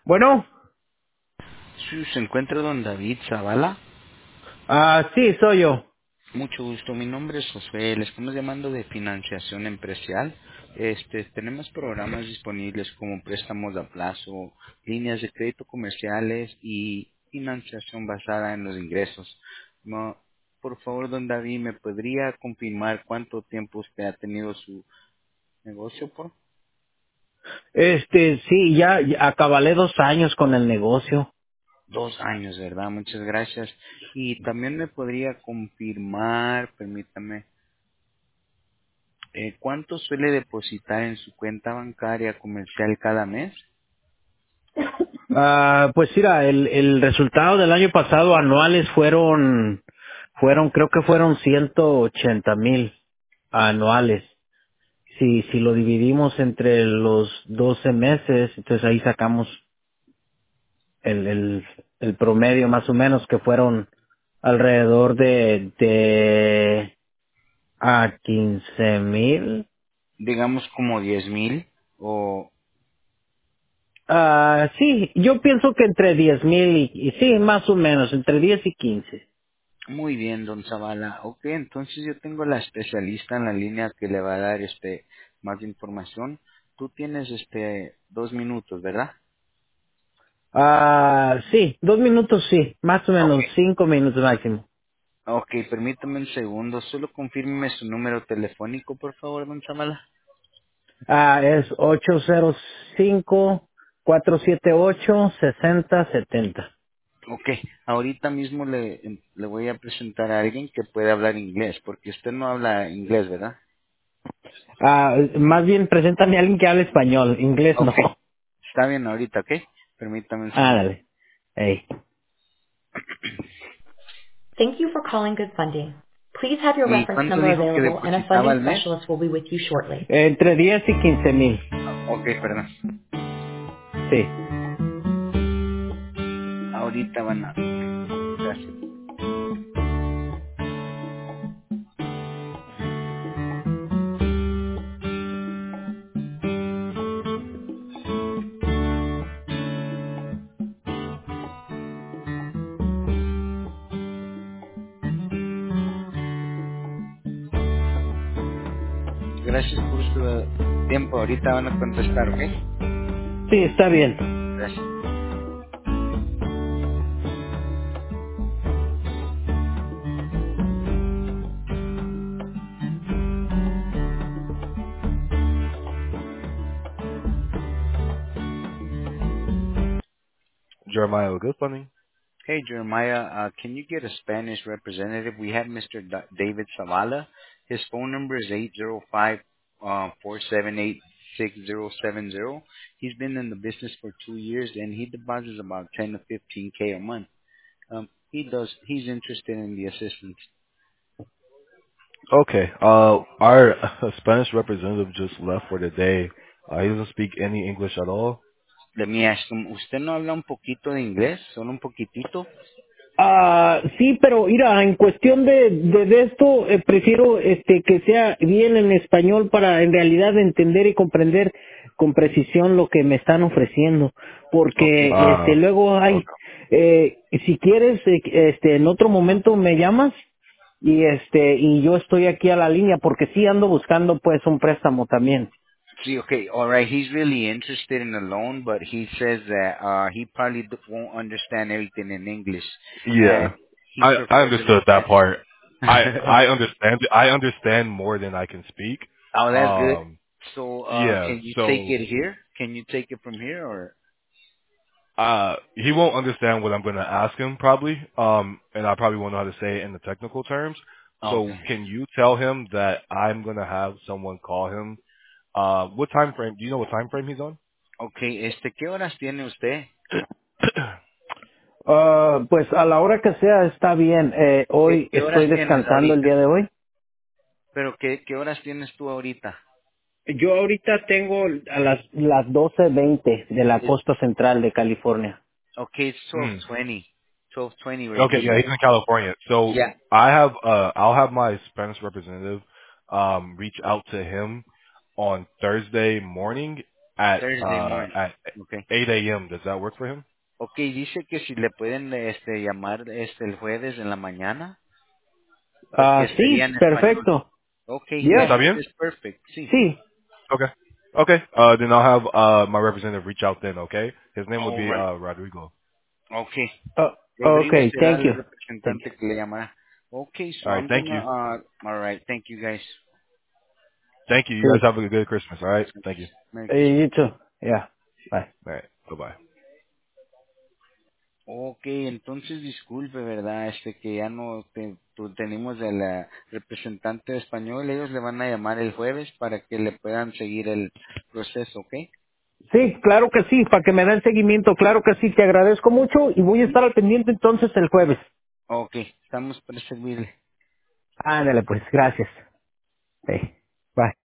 Bueno, Sí, se encuentra don David Zavala. sí, soy yo. Mucho gusto, mi nombre es José, le estamos llamando de financiación empresarial. Tenemos programas disponibles como préstamos a plazo, líneas de crédito comerciales y financiación basada en los ingresos. No, por favor, don David, ¿me podría confirmar cuánto tiempo usted ha tenido su negocio por? Sí, ya acabalé 2 años con el negocio. 2 años, ¿verdad? Muchas gracias. Y también me podría confirmar, permítame, ¿cuánto suele depositar en su cuenta bancaria comercial cada mes? Pues mira, el resultado del año pasado anuales creo que fueron 180,000 anuales. Si lo dividimos entre los 12 meses, entonces ahí sacamos el promedio más o menos que fueron alrededor de a 15,000. Digamos como 10,000 o... Sí, yo pienso que entre 10,000 y sí, más o menos, entre 10 y 15. Muy bien, don Zavala. Ok, entonces yo tengo la especialista en la línea que le va a dar más información. Tú tienes 2 minutos, ¿verdad? Sí, 2 minutos sí, más o Ok. menos 5 minutos máximo. Ok, permítame un segundo. Solo confírmeme su número telefónico, por favor, don Zavala. Es 805-478-6070. Ok, ahorita mismo le voy a presentar a alguien que puede hablar inglés, porque usted no habla inglés, ¿verdad? Más bien, preséntame a alguien que hable español, inglés Ok, no. está bien ahorita, ¿ok? Permítame un segundo. Dale. Ey. Thank you for calling Good Funding. Please have your ¿Y reference cuánto number dijo que available and a depositaba Eh, al funding mes? specialist will be with you shortly. Entre 10 y 15,000. Ok, perdón. Sí. Ahorita van a... Gracias. Gracias por su tiempo. Ahorita van a contestar, ¿ok? Sí, está bien. Gracias. Jeremiah with Good Funding. Hey, Jeremiah, can you get a Spanish representative? We have Mr. David Zavala. His phone number is 805-478-6070. He's been in the business for 2 years, and he deposits about 10 to 15K a month. He's interested in the assistance. Okay. Our Spanish representative just left for the day. He doesn't speak any English at all. Let me ask him, ¿usted no habla un poquito de inglés? ¿Solo un poquitito? Sí, pero mira, en cuestión de esto, prefiero que sea bien en español para en realidad entender y comprender con precisión lo que me están ofreciendo, Okay. porque luego hay, si quieres, en otro momento me llamas y yo estoy aquí a la línea porque sí ando buscando pues un préstamo también. See, okay, all right. He's really interested in the loan, but he says that he probably won't understand everything in English, and Yeah. he I prefers it in understood that Spanish. part. I understand I understand more than I can speak. Oh, that's good. Um So, yeah, can you take so it here? Can you take it from here, or he won't understand what I'm going to ask him probably. And I probably won't know how to say it in the technical terms. So okay? can you tell him that I'm going to have someone call him? What time frame? Do you know what time frame he's on? Okay, ¿qué horas tiene usted? Pues a la hora que sea está bien. ¿Qué, Hoy qué estoy horas tienes descansando el ahorita? día de hoy. Pero ¿qué horas tienes tú ahorita? Yo ahorita tengo a las 12:20 de la It, costa central de California. okay, it's Hmm. 12:20. 12:20 right Okay, yeah, here. he's in California. So Yeah. I'll have my Spanish representative reach out to him on Thursday morning Thursday morning. at Okay. 8 a.m. Does that work for him? Okay, dice que si le pueden llamar el jueves en la mañana, porque sería Sí, en español. perfecto. Okay, Yes. ¿Está yeah, bien? it's perfect. Sí. Sí. Okay. Okay. Then I'll have my representative reach out then. Okay. His name would All be right. Rodrigo. Okay. Oh, Rodrigo okay, será thank el you. Thank you. representante que le llamará. Okay, so All right. I'm Thank gonna, you. all right, thank you guys. Thank you. You guys Sí. have a good Christmas. All right. Thank you. Merry Christmas. You too. Yeah. Bye. All right. Bye bye. Okay, entonces disculpe, ¿verdad? Que ya no tenemos el representante español, ellos le van a llamar el jueves para que le puedan seguir el proceso, ¿ok? Sí, claro que sí, para que me den seguimiento, claro que sí, te agradezco mucho y voy a Ujú. estar al pendiente entonces el jueves. Ok, estamos para servirle. Ándale pues, gracias. Sí. Bye.